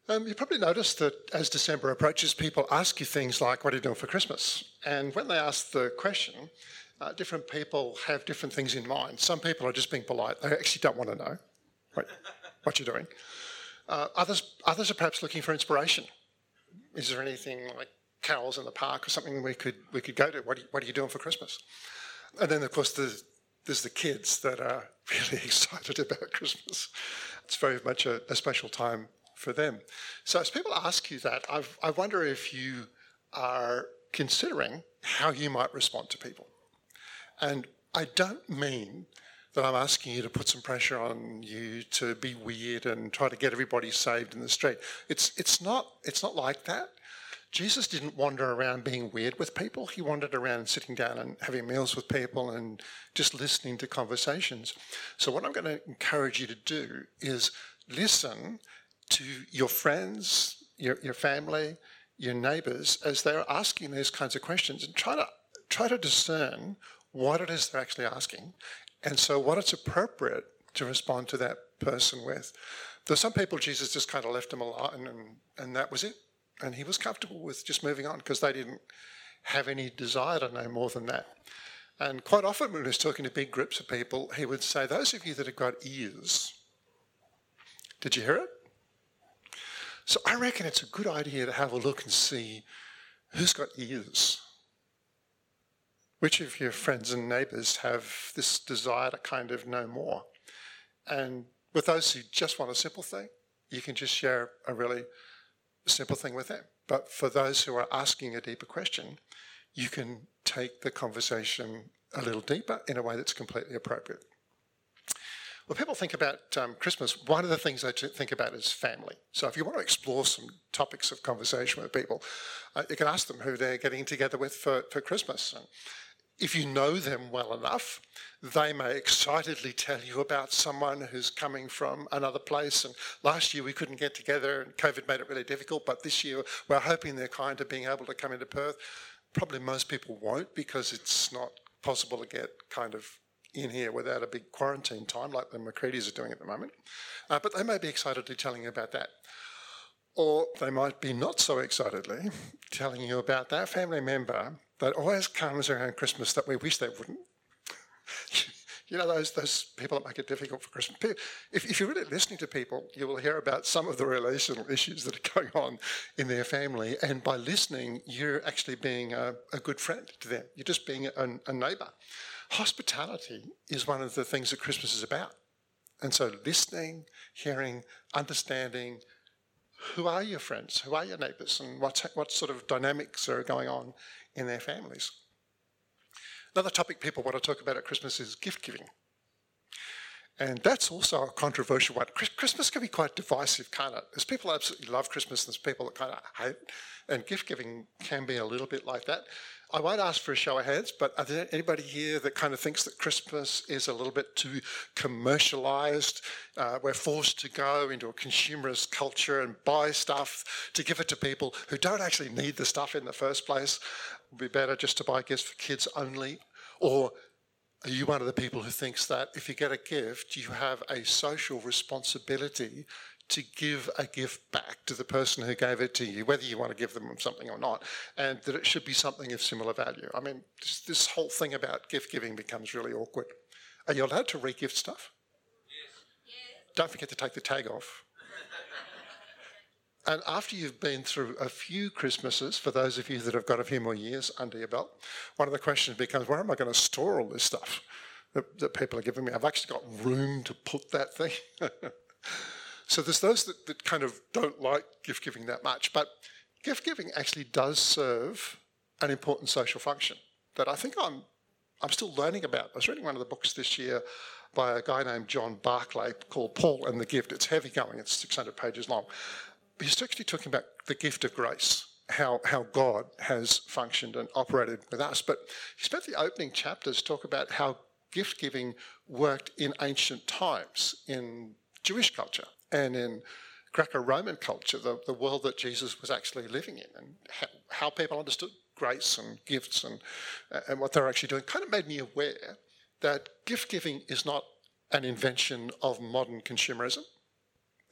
You probably noticed that as December approaches, people ask you things like, what are you doing for Christmas? And when they ask the question, different people have different things in mind. Some people are just being polite. They actually don't want to know what you're doing. Others are perhaps looking for inspiration. Is there anything like carols in the park or something we could go to? What are you doing for Christmas? And then, of course, there's the kids that are really excited about Christmas. It's very much a special time for them. So as people ask you that, I wonder if you are considering how you might respond to people. And I don't mean that I'm asking you to put some pressure on you to be weird and try to get everybody saved in the street. It's not like that. Jesus didn't wander around being weird with people. He wandered around sitting down and having meals with people and just listening to conversations. So what I'm going to encourage you to do is listen to your friends, your family, your neighbours as they're asking these kinds of questions, and try to discern what it is they're actually asking, and so what it's appropriate to respond to that person with. There's some people Jesus just kind of left them alone, and that was it. And he was comfortable with just moving on because they didn't have any desire to know more than that. And quite often when he was talking to big groups of people, he would say, those of you that have got ears, did you hear it? So I reckon it's a good idea to have a look and see who's got ears. Which of your friends and neighbours have this desire to kind of know more? And with those who just want a simple thing, you can just share a really simple thing with them. But for those who are asking a deeper question, you can take the conversation a little deeper in a way that's completely appropriate. When people think about Christmas, one of the things they think about is family. So if you want to explore some topics of conversation with people, you can ask them who they're getting together with for Christmas. And if you know them well enough, they may excitedly tell you about someone who's coming from another place. And last year we couldn't get together and COVID made it really difficult, but this year we're hoping they're kind of being able to come into Perth. Probably most people won't because it's not possible to get kind of in here without a big quarantine time like the McCreadys are doing at the moment. But they may be excitedly telling you about that. Or they might be not so excitedly telling you about that family member that always comes around Christmas that we wish they wouldn't. You know, those people that make it difficult for Christmas. If you're really listening to people, you will hear about some of the relational issues that are going on in their family. And by listening, you're actually being a good friend to them. You're just being a neighbour. Hospitality is one of the things that Christmas is about. And so listening, hearing, understanding, who are your friends, who are your neighbours, and what sort of dynamics are going on in their families. Another topic people want to talk about at Christmas is gift giving. And that's also a controversial one. Christmas can be quite divisive, can't it? There's people that absolutely love Christmas and there's people that kind of hate it. And gift giving can be a little bit like that. I won't ask for a show of hands, but are there anybody here that kind of thinks that Christmas is a little bit too commercialised? We're forced to go into a consumerist culture and buy stuff to give it to people who don't actually need the stuff in the first place. It would be better just to buy gifts for kids only. Or are you one of the people who thinks that if you get a gift, you have a social responsibility to give a gift back to the person who gave it to you, whether you want to give them something or not, and that it should be something of similar value? I mean, this whole thing about gift giving becomes really awkward. Are you allowed to re-gift stuff? Yes. Don't forget to take the tag off. And after you've been through a few Christmases, for those of you that have got a few more years under your belt, one of the questions becomes, where am I going to store all this stuff that people are giving me? I've actually got room to put that thing. So there's those that kind of don't like gift giving that much, but gift giving actually does serve an important social function that I think I'm still learning about. I was reading one of the books this year by a guy named John Barclay called Paul and the Gift. It's heavy going, it's 600 pages long. But he's actually talking about the gift of grace, how God has functioned and operated with us. But he spent the opening chapters talk about how gift giving worked in ancient times in Jewish culture and in Greco-Roman culture, the world that Jesus was actually living in, and how people understood grace and gifts and what they're actually doing. Kind of made me aware that gift giving is not an invention of modern consumerism. It's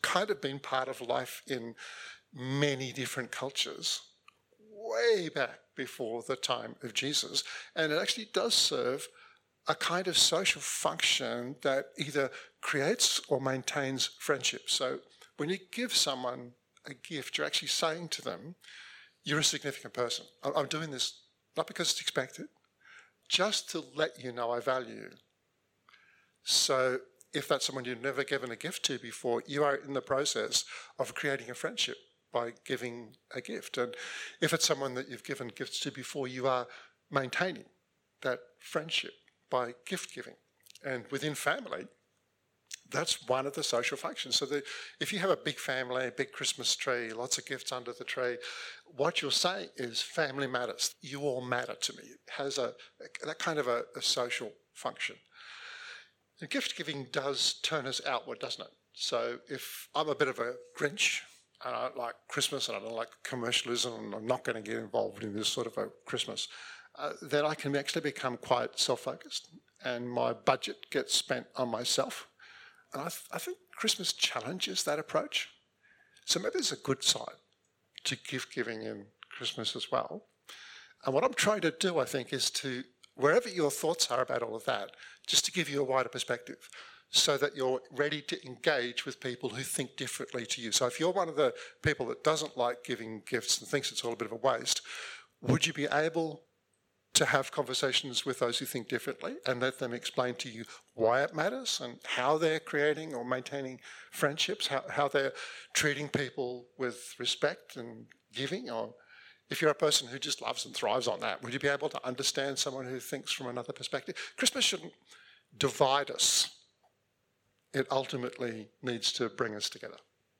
kind of been part of life in many different cultures way back before the time of Jesus. And it actually does serve a kind of social function that either creates or maintains friendship. So when you give someone a gift, you're actually saying to them, you're a significant person. I'm doing this not because it's expected, just to let you know I value you. So if that's someone you've never given a gift to before, you are in the process of creating a friendship by giving a gift. And if it's someone that you've given gifts to before, you are maintaining that friendship by gift giving. And within family, that's one of the social functions. So if you have a big family, a big Christmas tree, lots of gifts under the tree, what you're saying is family matters. You all matter to me. It has that kind of a social function. And gift giving does turn us outward, doesn't it? So if I'm a bit of a Grinch, and I don't like Christmas and I don't like commercialism and I'm not going to get involved in this sort of a Christmas, then I can actually become quite self-focused and my budget gets spent on myself. And I think Christmas challenges that approach. So maybe there's a good side to gift giving in Christmas as well. And what I'm trying to do, I think, is to, wherever your thoughts are about all of that, just to give you a wider perspective so that you're ready to engage with people who think differently to you. So if you're one of the people that doesn't like giving gifts and thinks it's all a bit of a waste, would you be able to have conversations with those who think differently and let them explain to you why it matters and how they're creating or maintaining friendships, how they're treating people with respect and giving? Or if you're a person who just loves and thrives on that, would you be able to understand someone who thinks from another perspective? Christmas shouldn't divide us. It ultimately needs to bring us together.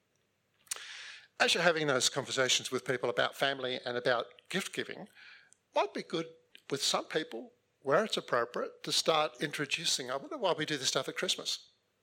As you're having those conversations with people about family and about gift giving, it might be good with some people, where it's appropriate, to start introducing, I wonder why we do this stuff at Christmas.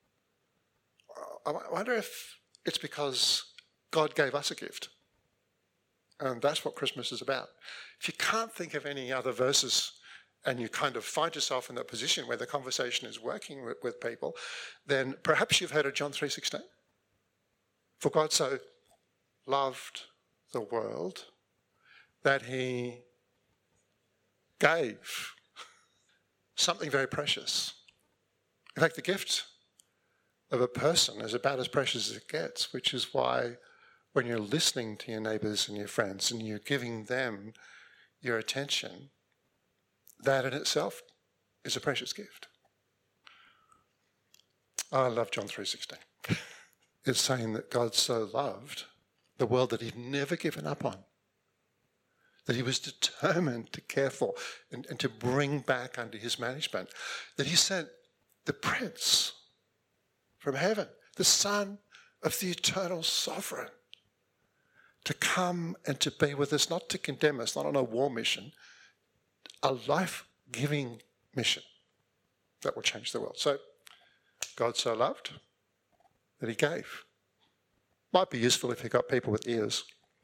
I wonder if it's because God gave us a gift. And that's what Christmas is about. If you can't think of any other verses and you kind of find yourself in that position where the conversation is working with people, then perhaps you've heard of John 3:16. For God so loved the world that he gave something very precious. In fact, the gift of a person is about as precious as it gets, which is why when you're listening to your neighbours and your friends and you're giving them your attention, that in itself is a precious gift. I love John 3:16. It's saying that God so loved the world that he'd never given up on, that he was determined to care for and to bring back under his management, that he sent the Prince from heaven, the Son of the eternal sovereign, to come and to be with us, not to condemn us, not on a war mission, a life-giving mission that will change the world. So God so loved that he gave. Might be useful if you've got people with ears.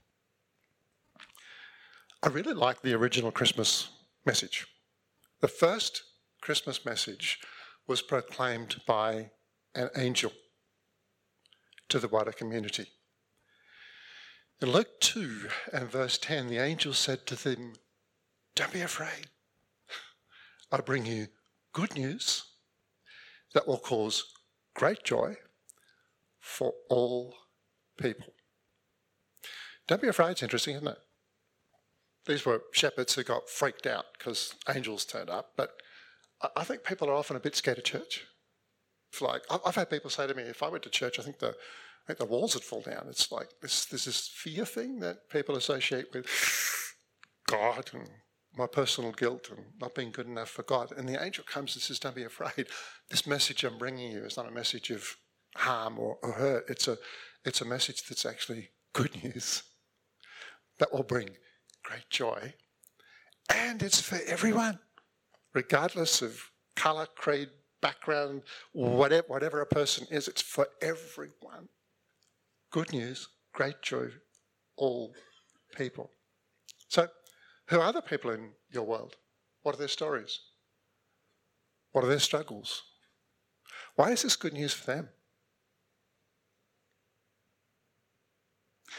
I really like the original Christmas message. The first Christmas message was proclaimed by an angel to the wider community. In Luke 2 and verse 10, the angel said to them, "Don't be afraid. I bring you good news that will cause great joy for all people." Don't be afraid, it's interesting, isn't it? These were shepherds who got freaked out because angels turned up, but I think people are often a bit scared of church. It's like, I've had people say to me, if I went to church, I think the walls would fall down. It's like there's this fear thing that people associate with God and my personal guilt and not being good enough for God. And the angel comes and says, "Don't be afraid. This message I'm bringing you is not a message of harm or hurt. It's a message that's actually good news that will bring great joy. And it's for everyone, regardless of colour, creed, background, whatever a person is. It's for everyone. Good news, great joy, all people." So, who are the people in your world? What are their stories? What are their struggles? Why is this good news for them?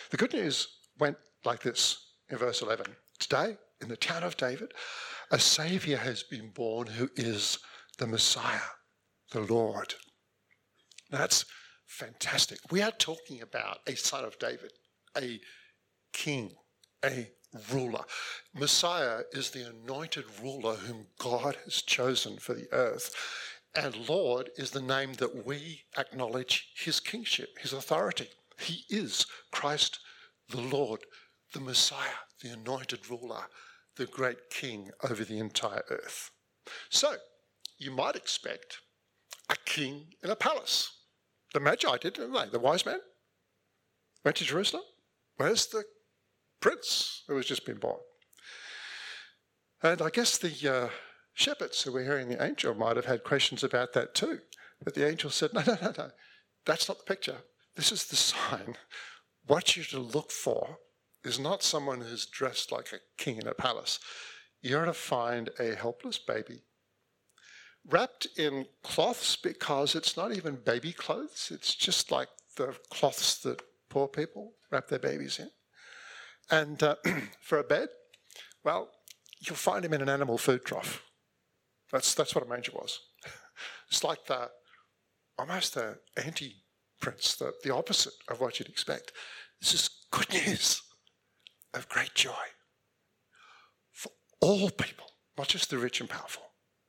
The good news went like this in verse 11. Today, in the town of David, a Saviour has been born who is the Messiah, the Lord. That's fantastic. We are talking about a son of David, a king, a ruler. Messiah is the anointed ruler whom God has chosen for the earth. And Lord is the name that we acknowledge his kingship, his authority. He is Christ the Lord, the Messiah, the anointed ruler, the great king over the entire earth. So you might expect a king in a palace. The Magi did, didn't they? The wise men went to Jerusalem. Where's the prince who has just been born? And I guess the shepherds who were hearing the angel might have had questions about that too. But the angel said, no, that's not the picture. This is the sign. What you're to look for is not someone who's dressed like a king in a palace. You're to find a helpless baby wrapped in cloths, because it's not even baby clothes. It's just like the cloths that poor people wrap their babies in. And for a bed, well, you'll find him in an animal food trough. That's what a manger was. It's like almost the anti-prince, the opposite of what you'd expect. This is good news of great joy for all people, not just the rich and powerful.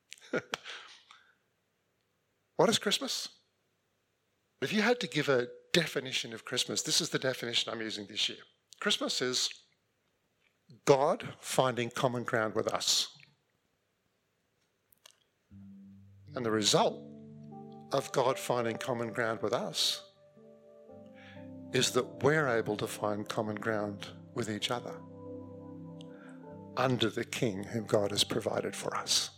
What is Christmas? If you had to give a definition of Christmas, this is the definition I'm using this year. Christmas is God finding common ground with us. And the result of God finding common ground with us is that we're able to find common ground with each other under the King whom God has provided for us.